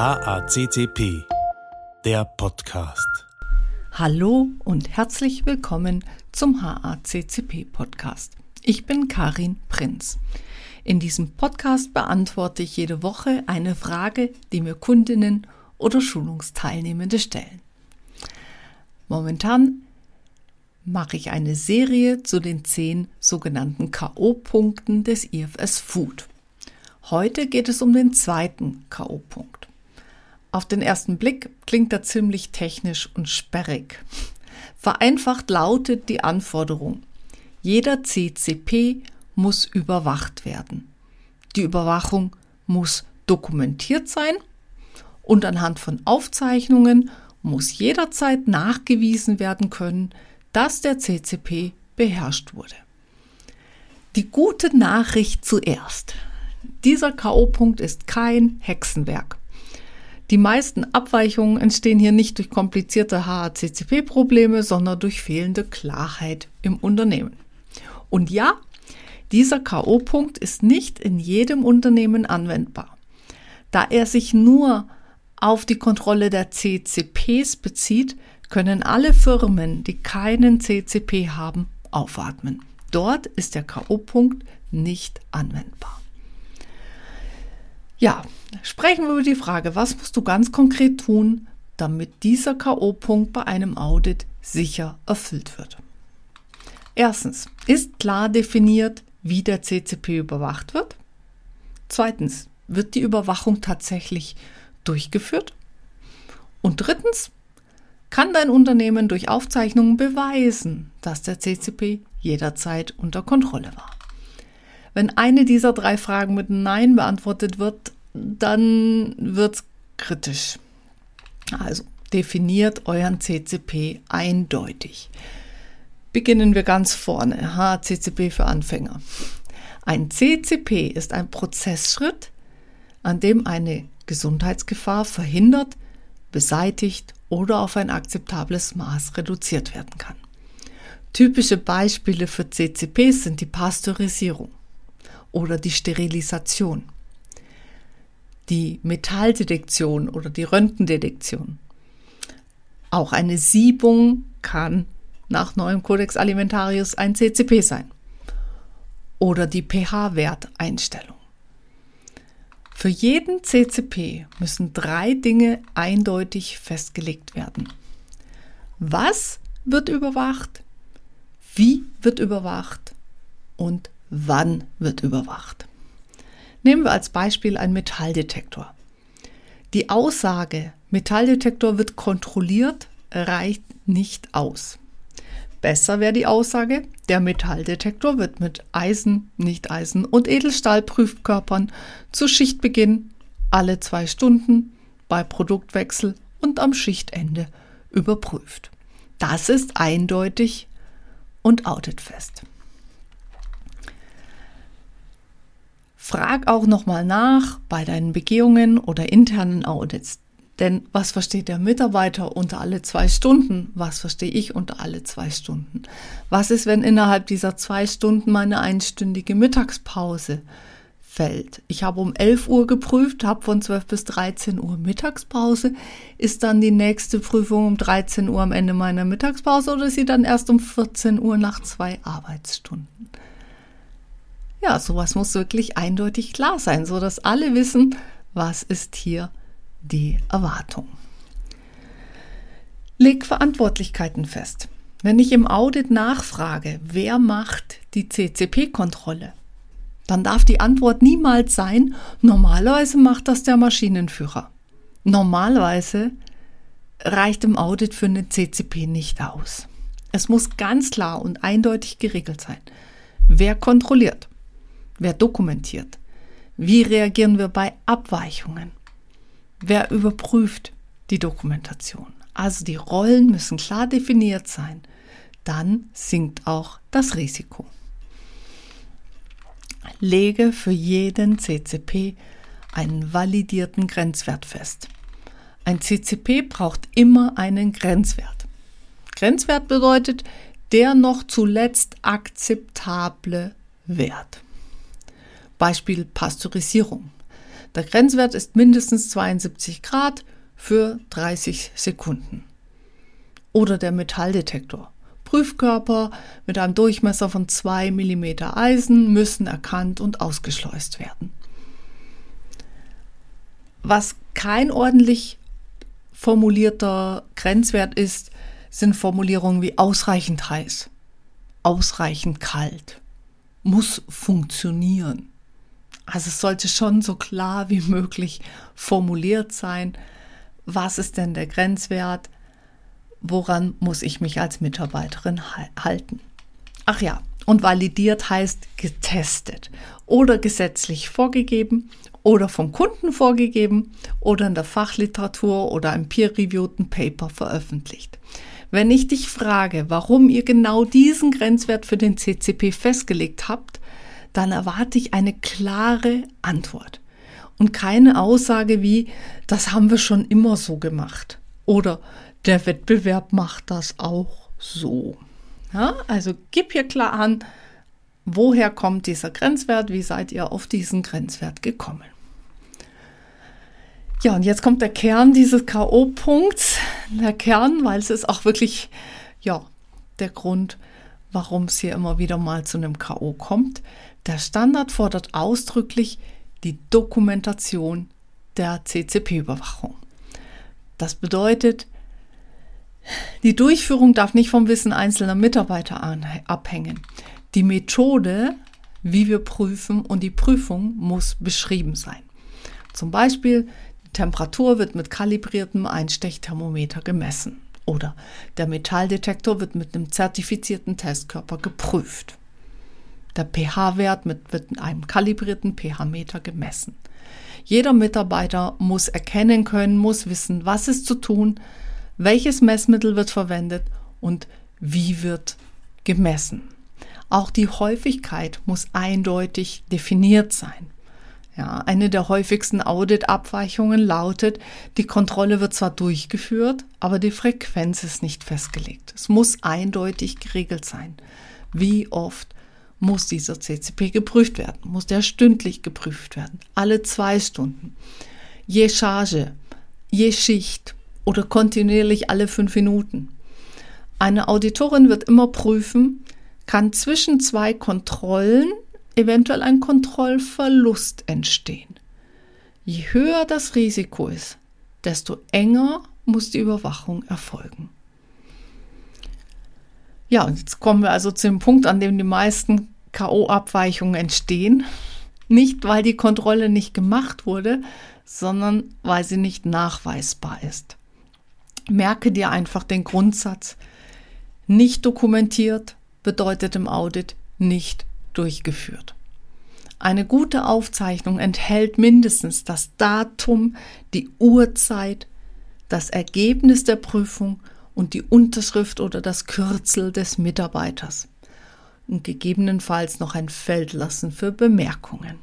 HACCP, der Podcast. Hallo und herzlich willkommen zum HACCP-Podcast. Ich bin Karin Prinz. In diesem Podcast beantworte ich jede Woche eine Frage, die mir Kundinnen oder Schulungsteilnehmende stellen. Momentan mache ich eine Serie zu den 10 sogenannten K.O.-Punkten des IFS Food. Heute geht es um den zweiten K.O.-Punkt. Auf den ersten Blick klingt er ziemlich technisch und sperrig. Vereinfacht lautet die Anforderung: Jeder CCP muss überwacht werden. Die Überwachung muss dokumentiert sein und anhand von Aufzeichnungen muss jederzeit nachgewiesen werden können, dass der CCP beherrscht wurde. Die gute Nachricht zuerst: Dieser K.O.-Punkt ist kein Hexenwerk. Die meisten Abweichungen entstehen hier nicht durch komplizierte HACCP-Probleme, sondern durch fehlende Klarheit im Unternehmen. Und ja, dieser K.O.-Punkt ist nicht in jedem Unternehmen anwendbar, da er sich nur auf die Kontrolle der CCPs bezieht, können alle Firmen, die keinen CCP haben, aufatmen. Dort ist der K.O.-Punkt nicht anwendbar. Ja, sprechen wir über die Frage, was musst du ganz konkret tun, damit dieser K.O.-Punkt bei einem Audit sicher erfüllt wird. Erstens, ist klar definiert, wie der CCP überwacht wird? Zweitens, wird die Überwachung tatsächlich durchgeführt? Und drittens, kann dein Unternehmen durch Aufzeichnungen beweisen, dass der CCP jederzeit unter Kontrolle war? Wenn eine dieser 3 Fragen mit Nein beantwortet wird, dann wird's kritisch. Also definiert euren CCP eindeutig. Beginnen wir ganz vorne. HACCP für Anfänger. Ein CCP ist ein Prozessschritt, an dem eine Gesundheitsgefahr verhindert, beseitigt oder auf ein akzeptables Maß reduziert werden kann. Typische Beispiele für CCPs sind die Pasteurisierung oder die Sterilisation, die Metalldetektion oder die Röntgendetektion. Auch eine Siebung kann nach neuem Codex Alimentarius ein CCP sein. Oder die pH-Werteinstellung. Für jeden CCP müssen 3 Dinge eindeutig festgelegt werden. Was wird überwacht? Wie wird überwacht? Und wann wird überwacht? Nehmen wir als Beispiel einen Metalldetektor. Die Aussage, Metalldetektor wird kontrolliert, reicht nicht aus. Besser wäre die Aussage, der Metalldetektor wird mit Eisen, Nicht-Eisen und Edelstahlprüfkörpern zu Schichtbeginn alle 2 Stunden, bei Produktwechsel und am Schichtende überprüft. Das ist eindeutig und auditfest. Frag auch nochmal nach bei deinen Begehungen oder internen Audits. Denn was versteht der Mitarbeiter unter alle 2 Stunden? Was verstehe ich unter alle 2 Stunden? Was ist, wenn innerhalb dieser 2 Stunden meine einstündige Mittagspause fällt? Ich habe um 11 Uhr geprüft, habe von 12 bis 13 Uhr Mittagspause. Ist dann die nächste Prüfung um 13 Uhr am Ende meiner Mittagspause oder ist sie dann erst um 14 Uhr nach 2 Arbeitsstunden? Ja, sowas muss wirklich eindeutig klar sein, sodass alle wissen, was ist hier die Erwartung. Leg Verantwortlichkeiten fest. Wenn ich im Audit nachfrage, wer macht die CCP-Kontrolle, dann darf die Antwort niemals sein, normalerweise macht das der Maschinenführer. Normalerweise reicht im Audit für eine CCP nicht aus. Es muss ganz klar und eindeutig geregelt sein. Wer kontrolliert? Wer dokumentiert? Wie reagieren wir bei Abweichungen? Wer überprüft die Dokumentation? Also die Rollen müssen klar definiert sein. Dann sinkt auch das Risiko. Lege für jeden CCP einen validierten Grenzwert fest. Ein CCP braucht immer einen Grenzwert. Grenzwert bedeutet der noch zuletzt akzeptable Wert. Beispiel Pasteurisierung. Der Grenzwert ist mindestens 72 Grad für 30 Sekunden. Oder der Metalldetektor. Prüfkörper mit einem Durchmesser von 2 mm Eisen müssen erkannt und ausgeschleust werden. Was kein ordentlich formulierter Grenzwert ist, sind Formulierungen wie ausreichend heiß, ausreichend kalt, muss funktionieren. Also es sollte schon so klar wie möglich formuliert sein, was ist denn der Grenzwert, woran muss ich mich als Mitarbeiterin halten. Ach ja, und validiert heißt getestet oder gesetzlich vorgegeben oder vom Kunden vorgegeben oder in der Fachliteratur oder im peer-reviewten Paper veröffentlicht. Wenn ich dich frage, warum ihr genau diesen Grenzwert für den CCP festgelegt habt, dann erwarte ich eine klare Antwort und keine Aussage wie, das haben wir schon immer so gemacht oder der Wettbewerb macht das auch so. Ja, also gib hier klar an, woher kommt dieser Grenzwert, wie seid ihr auf diesen Grenzwert gekommen. Ja, und jetzt kommt der Kern dieses K.O.-Punkts. Der Kern, weil es ist auch wirklich der Grund, warum es hier immer wieder mal zu einem K.O. kommt. Der Standard fordert ausdrücklich die Dokumentation der CCP-Überwachung. Das bedeutet, die Durchführung darf nicht vom Wissen einzelner Mitarbeiter abhängen. Die Methode, wie wir prüfen, und die Prüfung muss beschrieben sein. Zum Beispiel, die Temperatur wird mit kalibriertem Einstechthermometer gemessen oder der Metalldetektor wird mit einem zertifizierten Testkörper geprüft. Der pH-Wert wird mit einem kalibrierten pH-Meter gemessen. Jeder Mitarbeiter muss erkennen können, muss wissen, was ist zu tun, welches Messmittel wird verwendet und wie wird gemessen. Auch die Häufigkeit muss eindeutig definiert sein. Ja, eine der häufigsten Audit-Abweichungen lautet, die Kontrolle wird zwar durchgeführt, aber die Frequenz ist nicht festgelegt. Es muss eindeutig geregelt sein. Wie oft muss dieser CCP geprüft werden? Muss der stündlich geprüft werden? Alle 2 Stunden? Je Charge, je Schicht oder kontinuierlich alle 5 Minuten? Eine Auditorin wird immer prüfen, kann zwischen 2 Kontrollen eventuell ein Kontrollverlust entstehen. Je höher das Risiko ist, desto enger muss die Überwachung erfolgen. Ja, und jetzt kommen wir also zu dem Punkt, an dem die meisten K.O.-Abweichungen entstehen. Nicht, weil die Kontrolle nicht gemacht wurde, sondern weil sie nicht nachweisbar ist. Merke dir einfach den Grundsatz: Nicht dokumentiert bedeutet im Audit nicht durchgeführt. Eine gute Aufzeichnung enthält mindestens das Datum, die Uhrzeit, das Ergebnis der Prüfung und die Unterschrift oder das Kürzel des Mitarbeiters und gegebenenfalls noch ein Feld lassen für Bemerkungen.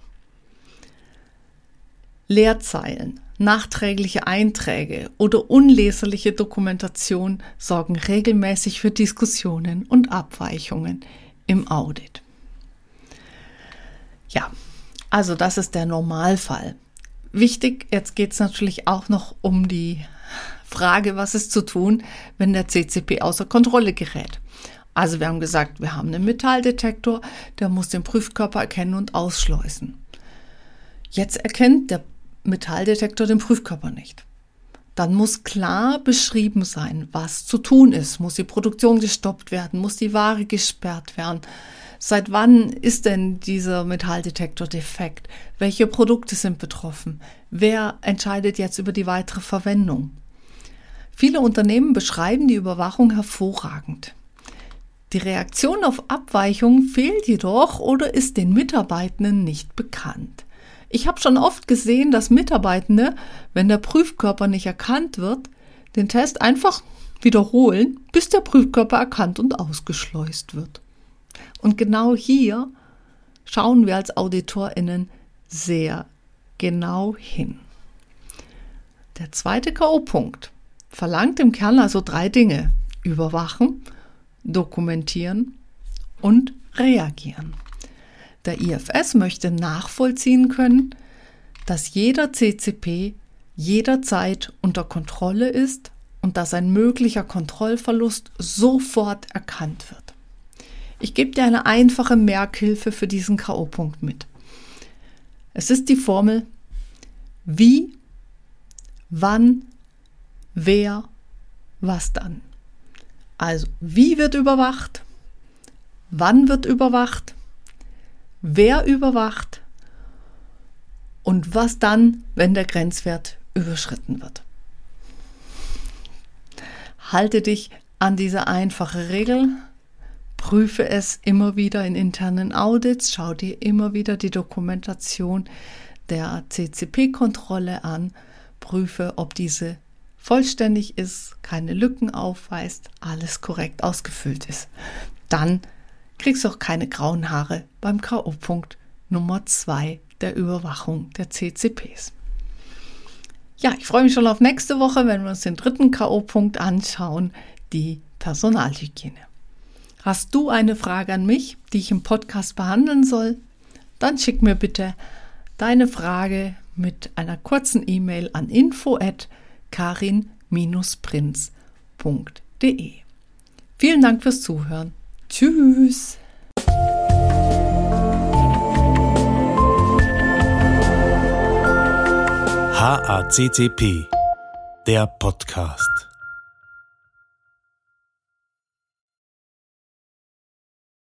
Leerzeilen, nachträgliche Einträge oder unleserliche Dokumentation sorgen regelmäßig für Diskussionen und Abweichungen im Audit. Ja, also das ist der Normalfall. Wichtig, jetzt geht es natürlich auch noch um die Frage, was ist zu tun, wenn der CCP außer Kontrolle gerät. Also wir haben gesagt, wir haben einen Metalldetektor, der muss den Prüfkörper erkennen und ausschleusen. Jetzt erkennt der Metalldetektor den Prüfkörper nicht. Dann muss klar beschrieben sein, was zu tun ist. Muss die Produktion gestoppt werden? Muss die Ware gesperrt werden? Seit wann ist denn dieser Metalldetektor defekt? Welche Produkte sind betroffen? Wer entscheidet jetzt über die weitere Verwendung? Viele Unternehmen beschreiben die Überwachung hervorragend. Die Reaktion auf Abweichungen fehlt jedoch oder ist den Mitarbeitenden nicht bekannt. Ich habe schon oft gesehen, dass Mitarbeitende, wenn der Prüfkörper nicht erkannt wird, den Test einfach wiederholen, bis der Prüfkörper erkannt und ausgeschleust wird. Und genau hier schauen wir als AuditorInnen sehr genau hin. Der zweite K.O.-Punkt verlangt im Kern also 3 Dinge: Überwachen, dokumentieren und reagieren. Der IFS möchte nachvollziehen können, dass jeder CCP jederzeit unter Kontrolle ist und dass ein möglicher Kontrollverlust sofort erkannt wird. Ich gebe dir eine einfache Merkhilfe für diesen K.O.-Punkt mit. Es ist die Formel: wie, wann, wer, was dann. Also, wie wird überwacht? Wann wird überwacht? Wer überwacht? Und was dann, wenn der Grenzwert überschritten wird? Halte dich an diese einfache Regel. Prüfe es immer wieder in internen Audits. Schau dir immer wieder die Dokumentation der CCP-Kontrolle an. Prüfe, ob diese vollständig ist, keine Lücken aufweist, alles korrekt ausgefüllt ist. Dann kriegst du auch keine grauen Haare beim K.O.-Punkt Nummer 2 der Überwachung der CCPs. Ja, ich freue mich schon auf nächste Woche, wenn wir uns den dritten K.O.-Punkt anschauen, die Personalhygiene. Hast du eine Frage an mich, die ich im Podcast behandeln soll? Dann schick mir bitte deine Frage mit einer kurzen E-Mail an info@karin-prinz.de. Vielen Dank fürs Zuhören. Tschüss! HACCP, der Podcast.